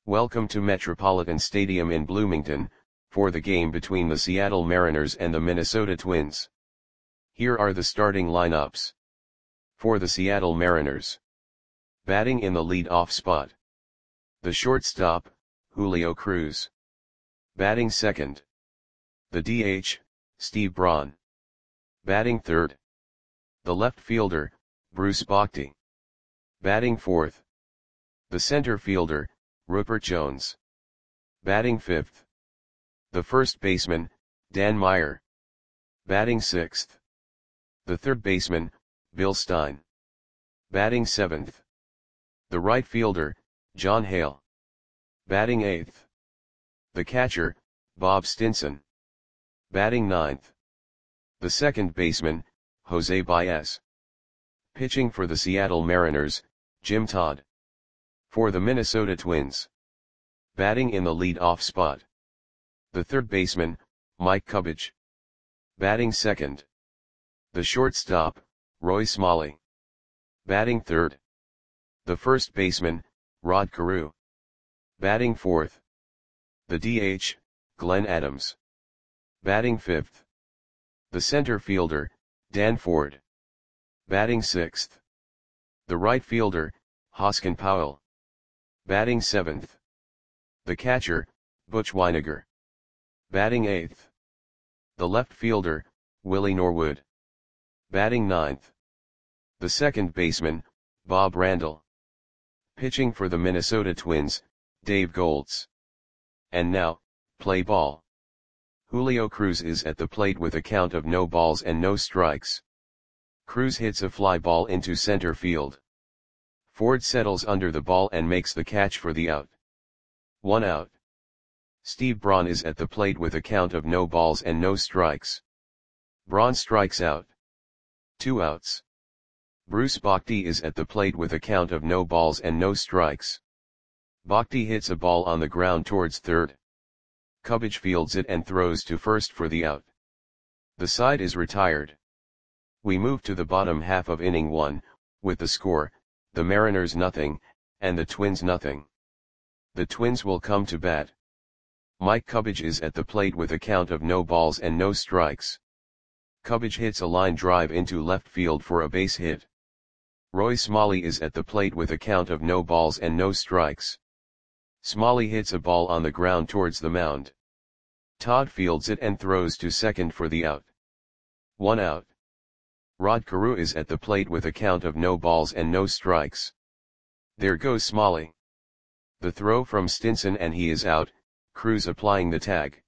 Welcome to Metropolitan Stadium in Bloomington, for the game between the Seattle Mariners and the Minnesota Twins. Here are the starting lineups. For the Seattle Mariners. Batting in the lead-off spot. The shortstop, Julio Cruz. Batting second. The DH, Steve Braun. Batting third. The left fielder, Bruce Bochy. Batting fourth. The center fielder, Rupert Jones. Batting fifth. The first baseman, Dan Meyer. Batting sixth. The third baseman, Bill Stein. Batting seventh. The right fielder, John Hale. Batting eighth. The catcher, Bob Stinson. Batting ninth. The second baseman, Jose Baez. Pitching for the Seattle Mariners, Jim Todd. For the Minnesota Twins. Batting in the lead-off spot. The third baseman, Mike Cubbage. Batting second. The shortstop, Roy Smalley. Batting third. The first baseman, Rod Carew. Batting fourth. The DH, Glenn Adams. Batting fifth. The center fielder, Dan Ford. Batting sixth. The right fielder, Hoskin Powell. Batting seventh. The catcher, Butch Wynegar. Batting eighth. The left fielder, Willie Norwood. Batting ninth. The second baseman, Bob Randall. Pitching for the Minnesota Twins, Dave Goltz. And now, play ball. Julio Cruz is at the plate with a count of no balls and no strikes. Cruz hits a fly ball into center field. Ford settles under the ball and makes the catch for the out. 1 out. Steve Braun is at the plate with a count of no balls and no strikes. Braun strikes out. 2 outs. Bruce Bochy is at the plate with a count of no balls and no strikes. Bochy hits a ball on the ground towards third. Cubbage fields it and throws to first for the out. The side is retired. We move to the bottom half of inning 1, with the score, the Mariners nothing, and the Twins nothing. The Twins will come to bat. Mike Cubbage is at the plate with a count of no balls and no strikes. Cubbage hits a line drive into left field for a base hit. Roy Smalley is at the plate with a count of no balls and no strikes. Smalley hits a ball on the ground towards the mound. Todd fields it and throws to second for the out. 1 out. Rod Carew is at the plate with a count of no balls and no strikes. There goes Smalley. The throw from Stinson and he is out, Cruz applying the tag.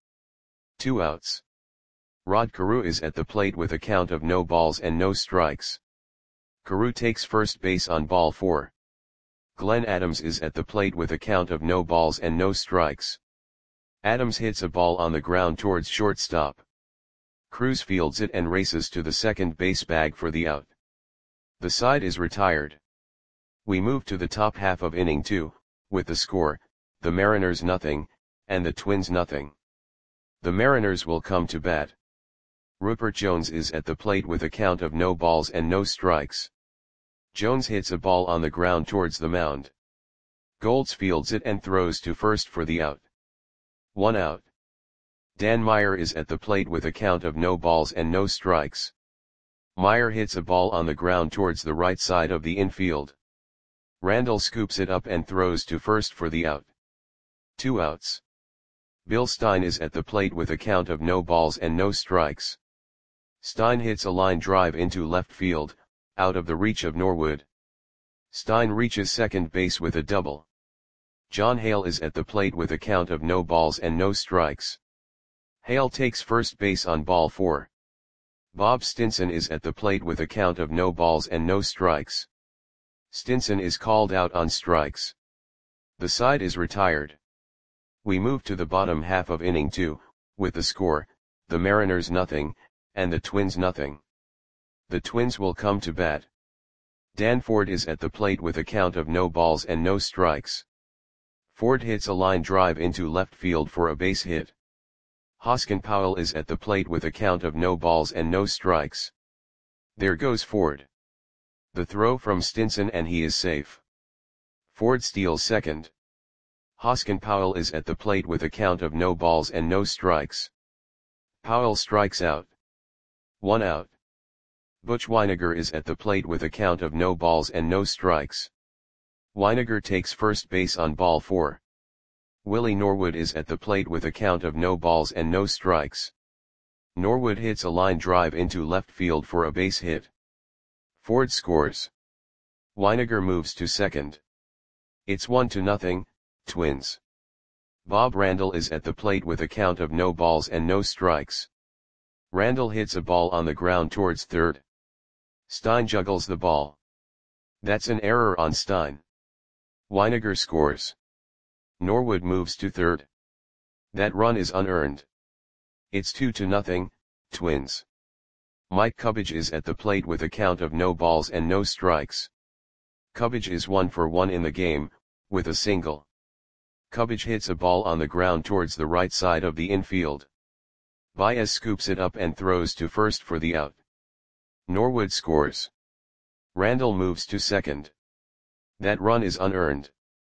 2 outs. Rod Carew is at the plate with a count of no balls and no strikes. Carew takes first base on ball 4. Glenn Adams is at the plate with a count of no balls and no strikes. Adams hits a ball on the ground towards shortstop. Cruz fields it and races to the second base bag for the out. The side is retired. We move to the top half of inning 2, with the score, the Mariners nothing, and the Twins nothing. The Mariners will come to bat. Rupert Jones is at the plate with a count of no balls and no strikes. Jones hits a ball on the ground towards the mound. Goltz fields it and throws to first for the out. 1 out. Dan Meyer is at the plate with a count of no balls and no strikes. Meyer hits a ball on the ground towards the right side of the infield. Randall scoops it up and throws to first for the out. 2 outs. Bill Stein is at the plate with a count of no balls and no strikes. Stein hits a line drive into left field, out of the reach of Norwood. Stein reaches second base with a double. John Hale is at the plate with a count of no balls and no strikes. Hale takes first base on ball 4. Bob Stinson is at the plate with a count of no balls and no strikes. Stinson is called out on strikes. The side is retired. We move to the bottom half of inning 2, with the score, the Mariners nothing, and the Twins nothing. The Twins will come to bat. Dan Ford is at the plate with a count of no balls and no strikes. Ford hits a line drive into left field for a base hit. Hoskin Powell is at the plate with a count of no balls and no strikes. There goes Ford. The throw from Stinson and he is safe. Ford steals second. Hoskin Powell is at the plate with a count of no balls and no strikes. Powell strikes out. 1 out. Butch Wynegar is at the plate with a count of no balls and no strikes. Wynegar takes first base on ball 4. Willie Norwood is at the plate with a count of no balls and no strikes. Norwood hits a line drive into left field for a base hit. Ford scores. Wynegar moves to second. It's 1-0, Twins. Bob Randall is at the plate with a count of no balls and no strikes. Randall hits a ball on the ground towards third. Stein juggles the ball. That's an error on Stein. Wynegar scores. Norwood moves to third. That run is unearned. It's 2-0, Twins. Mike Cubbage is at the plate with a count of no balls and no strikes. Cubbage is 1 for 1 in the game, with a single. Cubbage hits a ball on the ground towards the right side of the infield. Baez scoops it up and throws to first for the out. Norwood scores. Randall moves to second. That run is unearned.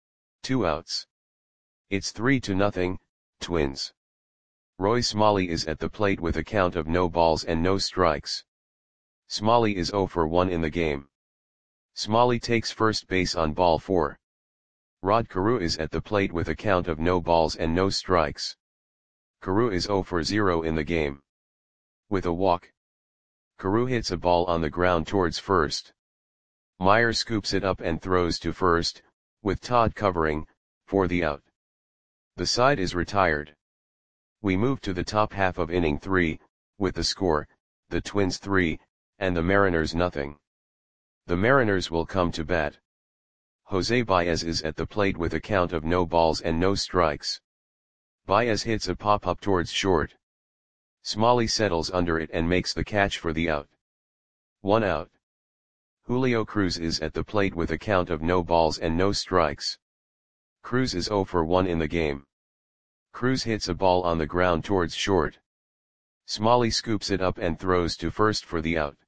2 outs. It's 3-0, Twins. Roy Smalley is at the plate with a count of no balls and no strikes. Smalley is 0 for 1 in the game. Smalley takes first base on ball 4. Rod Carew is at the plate with a count of no balls and no strikes. Carew is 0 for 0 in the game. With a walk. Carew hits a ball on the ground towards first. Meyer scoops it up and throws to first, with Todd covering, for the out. The side is retired. We move to the top half of inning 3, with the score, the Twins 3, and the Mariners nothing. The Mariners will come to bat. Jose Baez is at the plate with a count of no balls and no strikes. Baez hits a pop-up towards short. Smalley settles under it and makes the catch for the out. 1 out. Julio Cruz is at the plate with a count of no balls and no strikes. Cruz is 0 for 1 in the game. Cruz hits a ball on the ground towards short. Smalley scoops it up and throws to first for the out.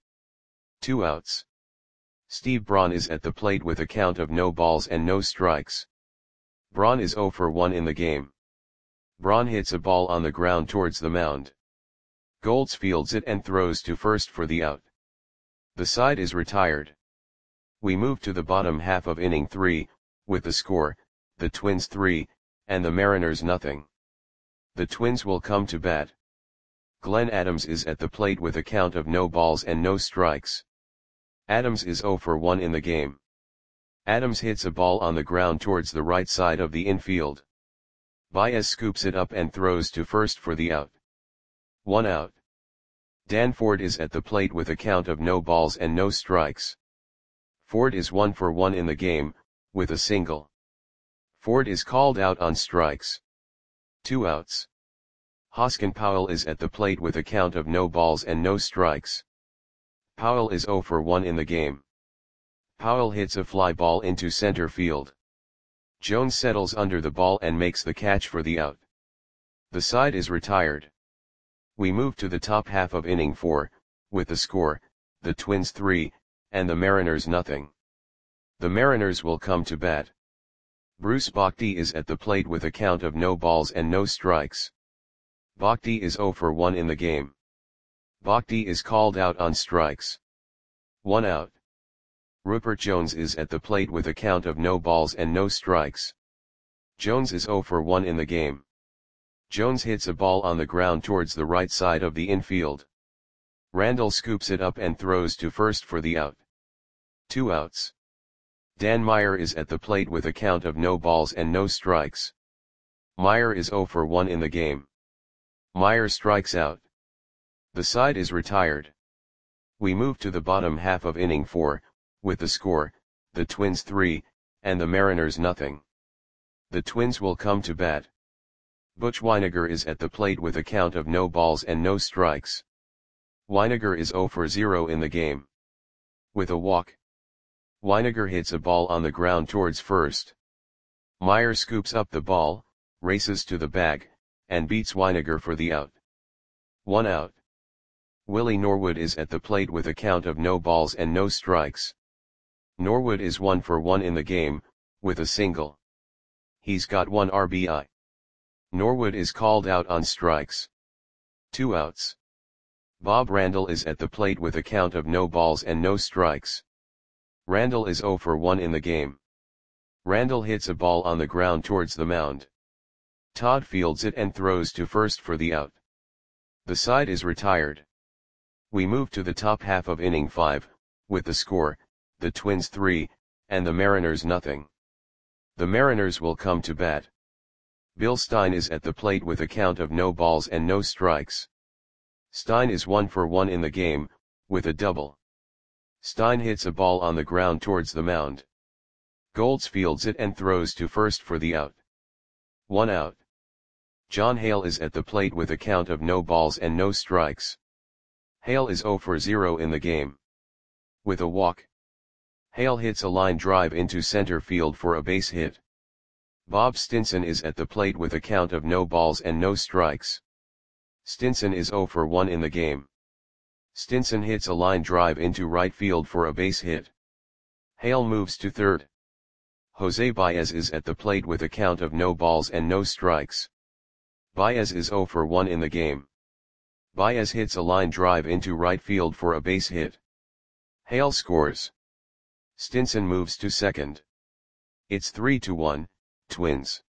2 outs. Steve Braun is at the plate with a count of no balls and no strikes. Braun is 0 for 1 in the game. Braun hits a ball on the ground towards the mound. Golds fields it and throws to first for the out. The side is retired. We move to the bottom half of inning 3, with the score, the Twins 3, and the Mariners nothing. The Twins will come to bat. Glenn Adams is at the plate with a count of no balls and no strikes. Adams is 0 for 1 in the game. Adams hits a ball on the ground towards the right side of the infield. Baez scoops it up and throws to first for the out. 1 out. Dan Ford is at the plate with a count of no balls and no strikes. Ford is 1 for 1 in the game, with a single. Ford is called out on strikes. 2 outs. Hoskin Powell is at the plate with a count of no balls and no strikes. Powell is 0 for 1 in the game. Powell hits a fly ball into center field. Jones settles under the ball and makes the catch for the out. The side is retired. We move to the top half of inning 4, with the score, the Twins 3, and the Mariners nothing. The Mariners will come to bat. Bruce Bochy is at the plate with a count of no balls and no strikes. Bochy is 0 for 1 in the game. Bochy is called out on strikes. 1 out. Rupert Jones is at the plate with a count of no balls and no strikes. Jones is 0 for 1 in the game. Jones hits a ball on the ground towards the right side of the infield. Randall scoops it up and throws to first for the out. 2 outs. Dan Meyer is at the plate with a count of no balls and no strikes. Meyer is 0 for 1 in the game. Meyer strikes out. The side is retired. We move to the bottom half of inning 4, with the score, the Twins 3, and the Mariners nothing. The Twins will come to bat. Butch Wynegar is at the plate with a count of no balls and no strikes. Wynegar is 0 for 0 in the game. With a walk. Wynegar hits a ball on the ground towards first. Meyer scoops up the ball, races to the bag, and beats Wynegar for the out. 1 out. Willie Norwood is at the plate with a count of no balls and no strikes. Norwood is 1 for 1 in the game, with a single. He's got 1 RBI. Norwood is called out on strikes. 2 outs. Bob Randall is at the plate with a count of no balls and no strikes. Randall is 0 for 1 in the game. Randall hits a ball on the ground towards the mound. Todd fields it and throws to first for the out. The side is retired. We move to the top half of inning 5, with the score, the Twins 3, and the Mariners nothing. The Mariners will come to bat. Bill Stein is at the plate with a count of no balls and no strikes. Stein is 1 for 1 in the game, with a double. Stein hits a ball on the ground towards the mound. Golds fields it and throws to first for the out. 1 out. John Hale is at the plate with a count of no balls and no strikes. Hale is 0 for 0 in the game. With a walk. Hale hits a line drive into center field for a base hit. Bob Stinson is at the plate with a count of no balls and no strikes. Stinson is 0 for 1 in the game. Stinson hits a line drive into right field for a base hit. Hale moves to third. Jose Baez is at the plate with a count of no balls and no strikes. Baez is 0 for 1 in the game. Baez hits a line drive into right field for a base hit. Hale scores. Stinson moves to second. It's 3-1, Twins.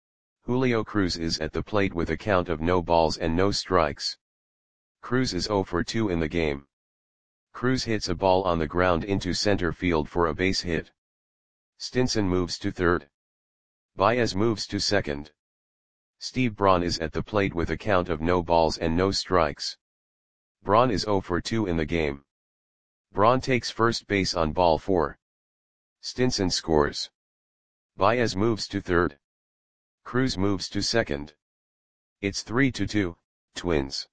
Julio Cruz is at the plate with a count of no balls and no strikes. Cruz is 0 for 2 in the game. Cruz hits a ball on the ground into center field for a base hit. Stinson moves to third. Baez moves to second. Steve Braun is at the plate with a count of no balls and no strikes. Braun is 0 for 2 in the game. Braun takes first base on ball 4. Stinson scores. Baez moves to third. Cruz moves to second. It's 3-2, Twins.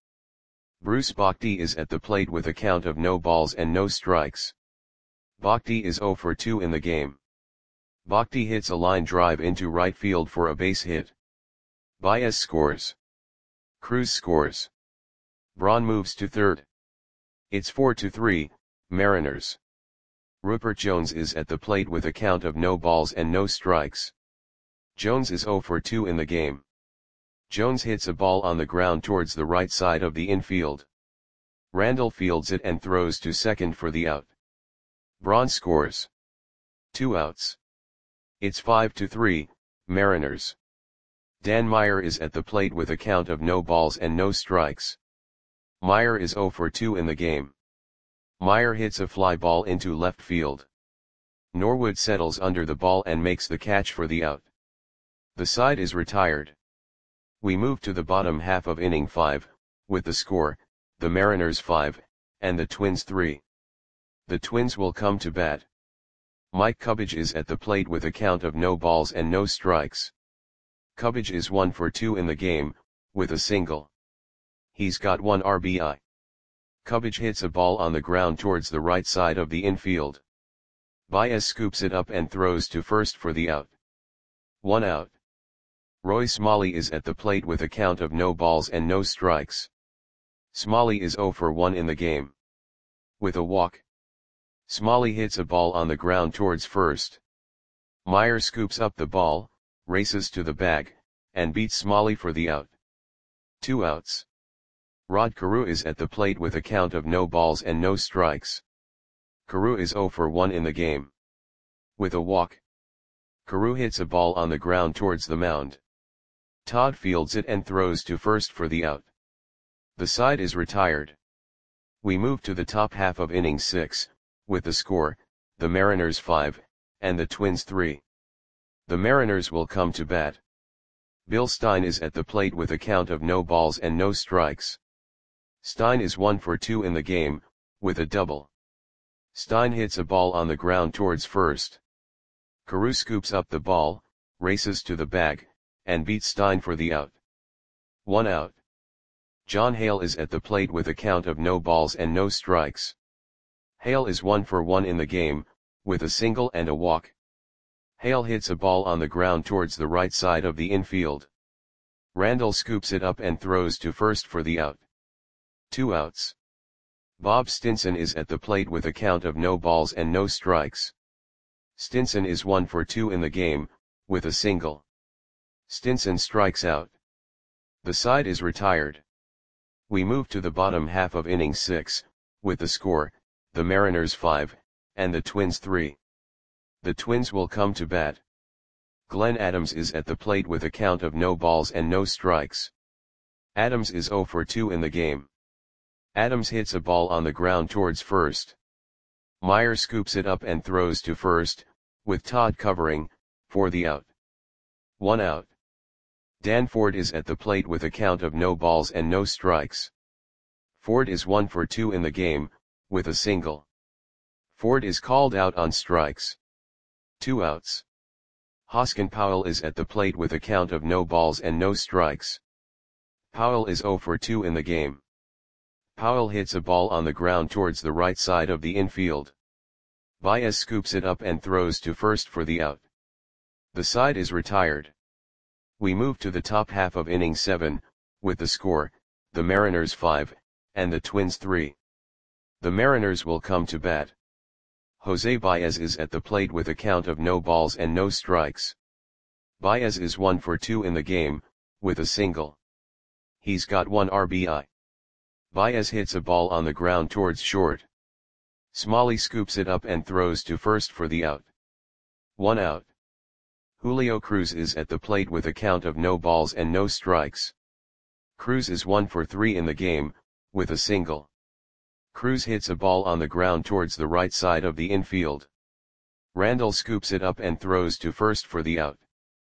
Bruce Bochy is at the plate with a count of no balls and no strikes. Bochy is 0 for 2 in the game. Bochy hits a line drive into right field for a base hit. Baez scores. Cruz scores. Braun moves to third. It's 4-3, Mariners. Rupert Jones is at the plate with a count of no balls and no strikes. Jones is 0 for 2 in the game. Jones hits a ball on the ground towards the right side of the infield. Randall fields it and throws to second for the out. Braun scores. 2 outs. It's 5-3, Mariners. Dan Meyer is at the plate with a count of no balls and no strikes. Meyer is 0 for 2 in the game. Meyer hits a fly ball into left field. Norwood settles under the ball and makes the catch for the out. The side is retired. We move to the bottom half of inning 5, with the score, the Mariners 5, and the Twins 3. The Twins will come to bat. Mike Cubbage is at the plate with a count of no balls and no strikes. Cubbage is 1 for 2 in the game, with a single. He's got 1 RBI. Cubbage hits a ball on the ground towards the right side of the infield. Baez scoops it up and throws to first for the out. 1 out. Roy Smalley is at the plate with a count of no balls and no strikes. Smalley is 0 for 1 in the game. With a walk. Smalley hits a ball on the ground towards first. Meyer scoops up the ball, races to the bag, and beats Smalley for the out. 2 outs. Rod Carew is at the plate with a count of no balls and no strikes. Carew is 0 for 1 in the game. With a walk. Carew hits a ball on the ground towards the mound. Todd fields it and throws to first for the out. The side is retired. We move to the top half of inning 6, with the score, the Mariners 5, and the Twins 3. The Mariners will come to bat. Bill Stein is at the plate with a count of no balls and no strikes. Stein is 1 for 2 in the game, with a double. Stein hits a ball on the ground towards first. Carew scoops up the ball, races to the bag, and beats Stein for the out. 1 out. John Hale is at the plate with a count of no balls and no strikes. Hale is 1 for 1 in the game, with a single and a walk. Hale hits a ball on the ground towards the right side of the infield. Randall scoops it up and throws to first for the out. 2 outs. Bob Stinson is at the plate with a count of no balls and no strikes. Stinson is 1 for 2 in the game, with a single. Stinson strikes out. The side is retired. We move to the bottom half of inning 6, with the score, the Mariners 5, and the Twins 3. The Twins will come to bat. Glenn Adams is at the plate with a count of no balls and no strikes. Adams is 0 for 2 in the game. Adams hits a ball on the ground towards first. Meyer scoops it up and throws to first, with Todd covering, for the out. 1 out. Dan Ford is at the plate with a count of no balls and no strikes. Ford is 1 for 2 in the game, with a single. Ford is called out on strikes. 2 outs. Hoskin Powell is at the plate with a count of no balls and no strikes. Powell is 0 for 2 in the game. Powell hits a ball on the ground towards the right side of the infield. Baez scoops it up and throws to first for the out. The side is retired. We move to the top half of inning 7, with the score, the Mariners 5, and the Twins 3. The Mariners will come to bat. Jose Baez is at the plate with a count of no balls and no strikes. Baez is 1 for 2 in the game, with a single. He's got 1 RBI. Baez hits a ball on the ground towards short. Smalley scoops it up and throws to first for the out. 1 out. Julio Cruz is at the plate with a count of no balls and no strikes. Cruz is 1 for 3 in the game, with a single. Cruz hits a ball on the ground towards the right side of the infield. Randall scoops it up and throws to first for the out.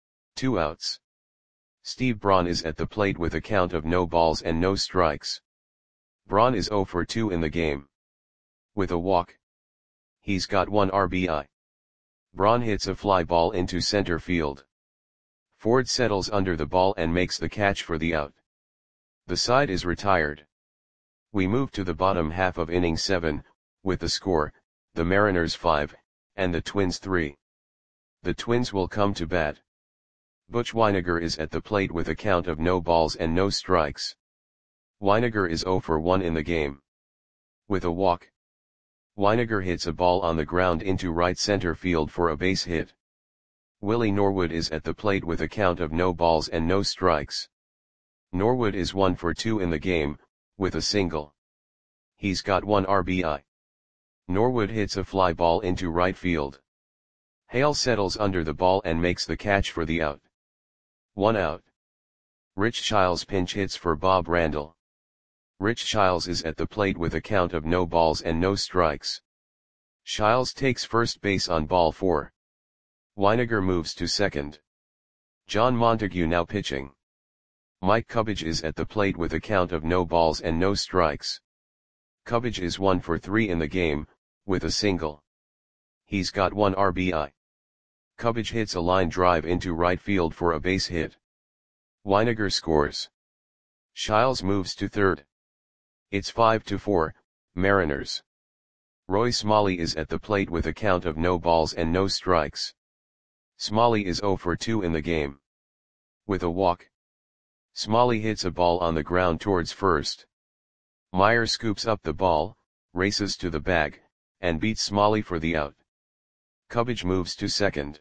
2 outs. Steve Braun is at the plate with a count of no balls and no strikes. Braun is 0 for 2 in the game. With a walk. He's got 1 RBI. Braun hits a fly ball into center field. Ford settles under the ball and makes the catch for the out. The side is retired. We move to the bottom half of inning 7, with the score, the Mariners 5, and the Twins 3. The Twins will come to bat. Butch Wynegar is at the plate with a count of no balls and no strikes. Wynegar is 0 for 1 in the game. With a walk. Wynegar hits a ball on the ground into right center field for a base hit. Willie Norwood is at the plate with a count of no balls and no strikes. Norwood is 1 for 2 in the game, with a single. He's got 1 RBI. Norwood hits a fly ball into right field. Hale settles under the ball and makes the catch for the out. 1 out. Rich Childs pinch hits for Bob Randall. Rich Childs is at the plate with a count of no balls and no strikes. Childs takes first base on ball 4. Wynegar moves to second. John Montague now pitching. Mike Cubbage is at the plate with a count of no balls and no strikes. Cubbage is 1 for 3 in the game, with a single. He's got 1 RBI. Cubbage hits a line drive into right field for a base hit. Wynegar scores. Childs moves to third. It's 5-4, Mariners. Roy Smalley is at the plate with a count of no balls and no strikes. Smalley is 0 for 2 in the game. With a walk. Smalley hits a ball on the ground towards first. Meyer scoops up the ball, races to the bag, and beats Smalley for the out. Cubbage moves to second.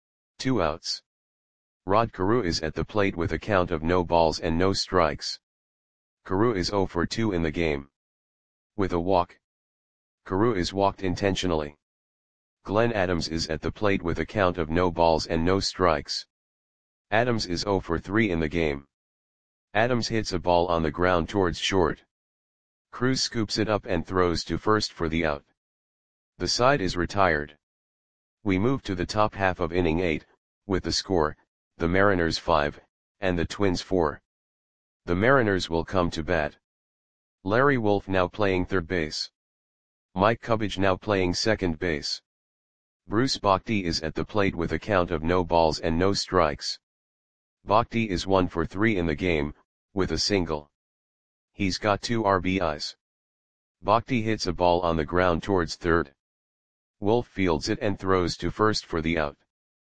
2 outs. Rod Carew is at the plate with a count of no balls and no strikes. Carew is 0 for 2 in the game. With a walk. Carew is walked intentionally. Glenn Adams is at the plate with a count of no balls and no strikes. Adams is 0 for 3 in the game. Adams hits a ball on the ground towards short. Cruz scoops it up and throws to first for the out. The side is retired. We move to the top half of inning 8, with the score, the Mariners 5, and the Twins 4. The Mariners will come to bat. Larry Wolf now playing third base. Mike Cubbage now playing second base. Bruce Bochy is at the plate with a count of no balls and no strikes. Bochy is 1 for 3 in the game, with a single. He's got 2 RBIs. Bochy hits a ball on the ground towards third. Wolf fields it and throws to first for the out.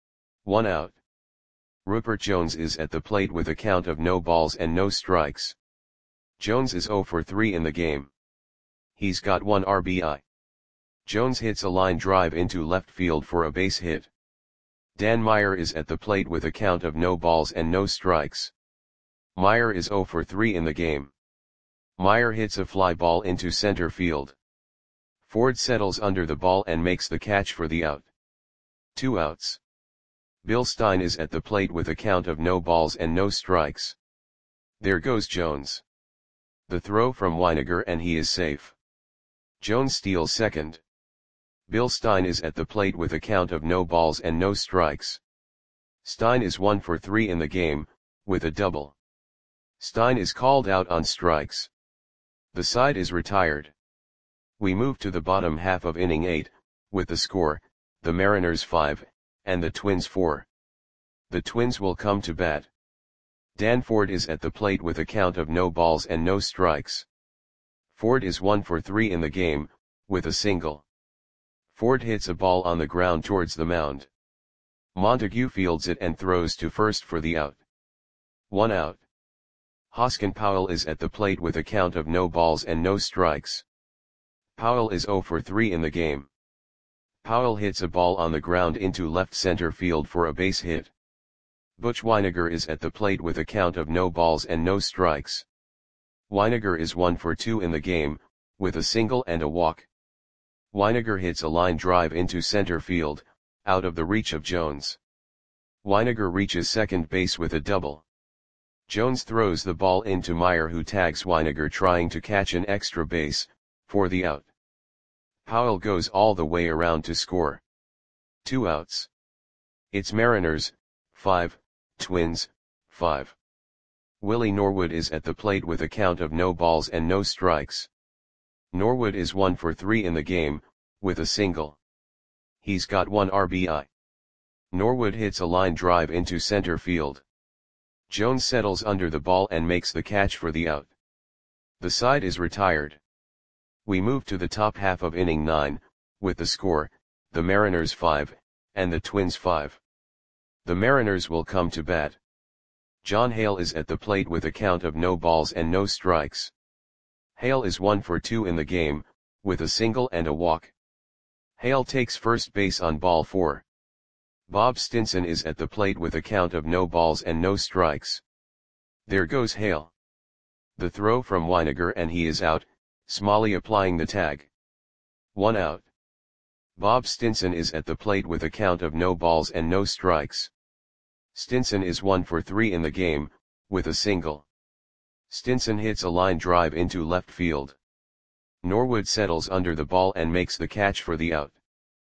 1 out. Rupert Jones is at the plate with a count of no balls and no strikes. Jones is 0 for 3 in the game. He's got 1 RBI. Jones hits a line drive into left field for a base hit. Dan Meyer is at the plate with a count of no balls and no strikes. Meyer is 0 for 3 in the game. Meyer hits a fly ball into center field. Ford settles under the ball and makes the catch for the out. 2 outs. Bill Stein is at the plate with a count of no balls and no strikes. There goes Jones. The throw from Weiniger and he is safe. Jones steals second. Bill Stein is at the plate with a count of no balls and no strikes. Stein is 1 for 3 in the game, with a double. Stein is called out on strikes. The side is retired. We move to the bottom half of inning 8, with the score, the Mariners 5, and the Twins 4. The Twins will come to bat. Dan Ford is at the plate with a count of no balls and no strikes. Ford is 1 for 3 in the game, with a single. Ford hits a ball on the ground towards the mound. Montague fields it and throws to first for the out. 1 out. Hoskin Powell is at the plate with a count of no balls and no strikes. Powell is 0 for 3 in the game. Powell hits a ball on the ground into left center field for a base hit. Butch Weiniger is at the plate with a count of no balls and no strikes. Weiniger is 1 for 2 in the game, with a single and a walk. Weiniger hits a line drive into center field, out of the reach of Jones. Weiniger reaches second base with a double. Jones throws the ball into Meyer, who tags Weiniger trying to catch an extra base, for the out. Powell goes all the way around to score. 2 outs. It's Mariners, 5, Twins, 5. Willie Norwood is at the plate with a count of no balls and no strikes. Norwood is 1 for 3 in the game, with a single. He's got 1 RBI. Norwood hits a line drive into center field. Jones settles under the ball and makes the catch for the out. The side is retired. We move to the top half of inning 9, with the score, the Mariners 5, and the Twins 5. The Mariners will come to bat. John Hale is at the plate with a count of no balls and no strikes. Hale is 1 for 2 in the game, with a single and a walk. Hale takes first base on ball 4. Bob Stinson is at the plate with a count of no balls and no strikes. There goes Hale. The throw from Weiniger and he is out, Smalley applying the tag. 1 out. Bob Stinson is at the plate with a count of no balls and no strikes. Stinson is 1 for 3 in the game, with a single. Stinson hits a line drive into left field. Norwood settles under the ball and makes the catch for the out.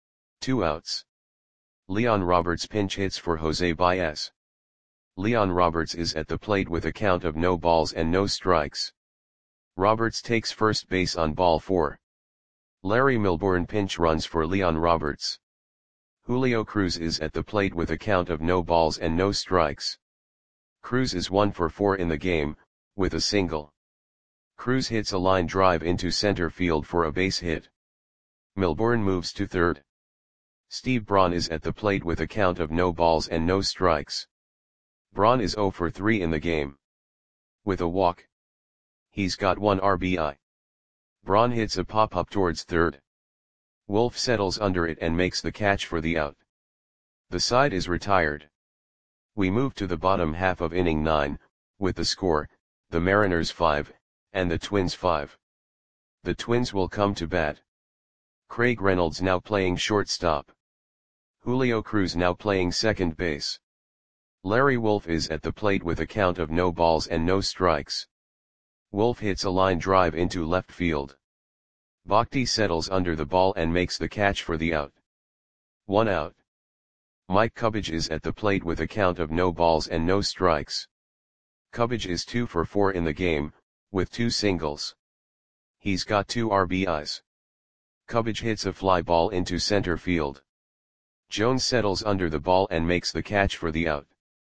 2 outs. Leon Roberts pinch hits for Jose Baez. Leon Roberts is at the plate with a count of no balls and no strikes. Roberts takes first base on ball 4. Larry Milbourne pinch runs for Leon Roberts. Julio Cruz is at the plate with a count of no balls and no strikes. Cruz is 1 for 4 in the game, with a single. Cruz hits a line drive into center field for a base hit. Milbourne moves to third. Steve Braun is at the plate with a count of no balls and no strikes. Braun is 0 for 3 in the game. With a walk. He's got 1 RBI. Braun hits a pop-up towards third. Wolf settles under it and makes the catch for the out. The side is retired. We move to the bottom half of inning 9, with the score, the Mariners 5, and the Twins 5. The Twins will come to bat. Craig Reynolds now playing shortstop. Julio Cruz now playing second base. Larry Wolf is at the plate with a count of no balls and no strikes. Wolf hits a line drive into left field. Bhakti settles under the ball and makes the catch for the out. 1 out. Mike Cubbage is at the plate with a count of no balls and no strikes. Cubbage is 2 for 4 in the game, with 2 singles. He's got 2 RBIs. Cubbage hits a fly ball into center field. Jones settles under the ball and makes the catch for the out.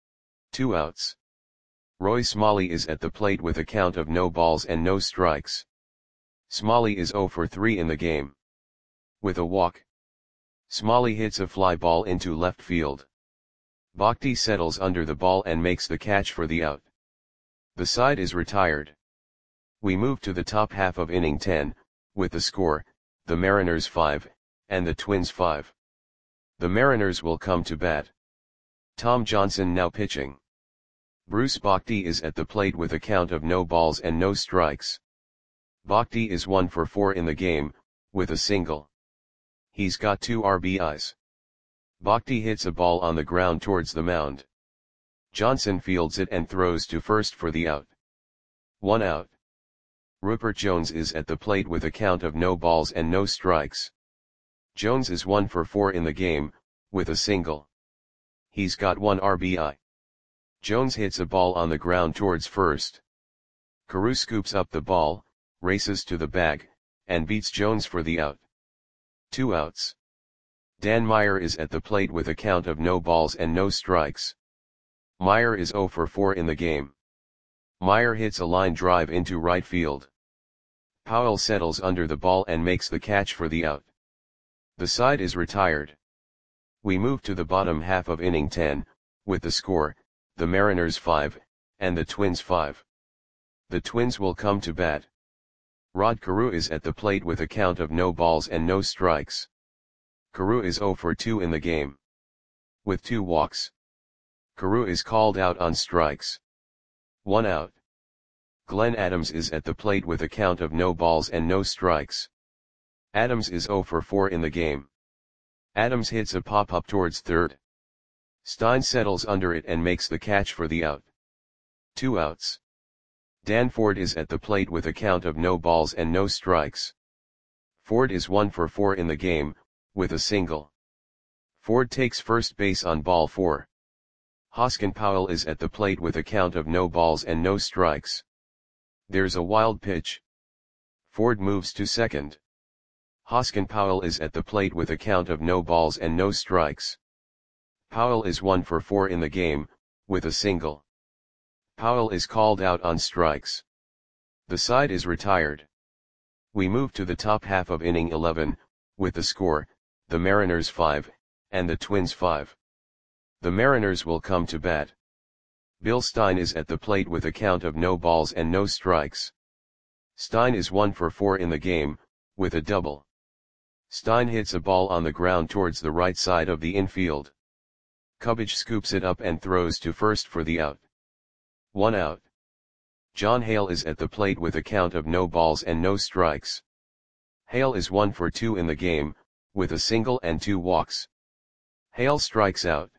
2 outs. Roy Smalley is at the plate with a count of no balls and no strikes. Smalley is 0 for 3 in the game. With a walk. Smalley hits a fly ball into left field. Bhakti settles under the ball and makes the catch for the out. The side is retired. We move to the top half of inning 10, with the score, the Mariners 5, and the Twins 5. The Mariners will come to bat. Tom Johnson now pitching. Bruce Bhakti is at the plate with a count of no balls and no strikes. Bhakti is 1 for 4 in the game, with a single. He's got 2 RBIs. Bhakti hits a ball on the ground towards the mound. Johnson fields it and throws to first for the out. 1 out. Rupert Jones is at the plate with a count of no balls and no strikes. Jones is 1 for 4 in the game, with a single. He's got 1 RBI. Jones hits a ball on the ground towards first. Carew scoops up the ball, races to the bag, and beats Jones for the out. 2 outs. Dan Meyer is at the plate with a count of no balls and no strikes. Meyer is 0 for 4 in the game. Meyer hits a line drive into right field. Powell settles under the ball and makes the catch for the out. The side is retired. We move to the bottom half of inning 10, with the score, the Mariners 5, and the Twins 5. The Twins will come to bat. Rod Carew is at the plate with a count of no balls and no strikes. Carew is 0 for 2 in the game. With 2 walks. Carew is called out on strikes. 1 out. Glenn Adams is at the plate with a count of no balls and no strikes. Adams is 0 for 4 in the game. Adams hits a pop-up towards third. Stein settles under it and makes the catch for the out. 2 outs. Dan Ford is at the plate with a count of no balls and no strikes. Ford is 1 for 4 in the game, with a single. Ford takes first base on ball 4. Hoskin Powell is at the plate with a count of no balls and no strikes. There's a wild pitch. Ford moves to second. Hoskin Powell is at the plate with a count of no balls and no strikes. Powell is 1 for 4 in the game, with a single. Powell is called out on strikes. The side is retired. We move to the top half of inning 11, with the score, the Mariners 5, and the Twins 5. The Mariners will come to bat. Bill Stein is at the plate with a count of no balls and no strikes. Stein is 1 for 4 in the game, with a double. Stein hits a ball on the ground towards the right side of the infield. Kubich scoops it up and throws to first for the out. 1 out. John Hale is at the plate with a count of no balls and no strikes. Hale is 1 for 2 in the game, with a single and 2 walks. Hale strikes out.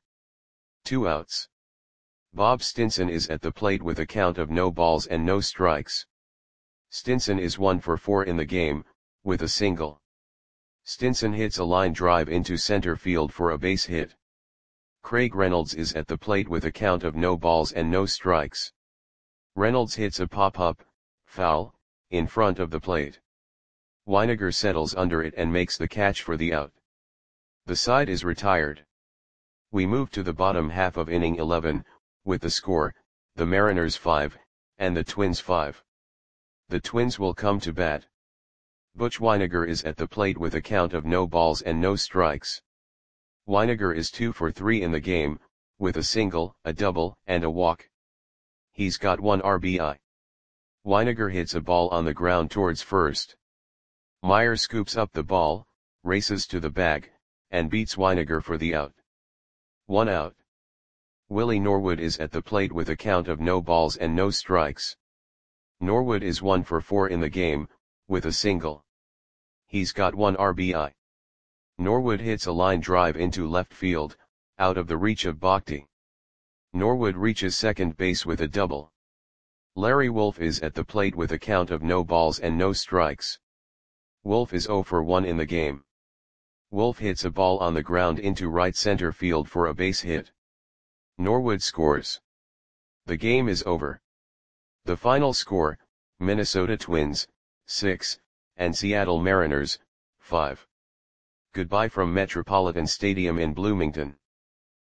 2 outs. Bob Stinson is at the plate with a count of no balls and no strikes. Stinson is 1 for 4 in the game, with a single. Stinson hits a line drive into center field for a base hit. Craig Reynolds is at the plate with a count of no balls and no strikes. Reynolds hits a pop-up, foul, in front of the plate. Weiniger settles under it and makes the catch for the out. The side is retired. We move to the bottom half of inning 11, with the score, the Mariners 5, and the Twins 5. The Twins will come to bat. Butch Weiniger is at the plate with a count of no balls and no strikes. Weiniger is 2 for 3 in the game, with a single, a double, and a walk. He's got 1 RBI. Weiniger hits a ball on the ground towards first. Meyer scoops up the ball, races to the bag, and beats Weiniger for the out. 1 out. Willie Norwood is at the plate with a count of no balls and no strikes. Norwood is 1 for 4 in the game, with a single. He's got 1 RBI. Norwood hits a line drive into left field, out of the reach of Bhakti. Norwood reaches second base with a double. Larry Wolf is at the plate with a count of no balls and no strikes. Wolf is 0 for 1 in the game. Wolf hits a ball on the ground into right center field for a base hit. Norwood scores. The game is over. The final score, Minnesota Twins, 6, and Seattle Mariners, 5. Goodbye from Metropolitan Stadium in Bloomington.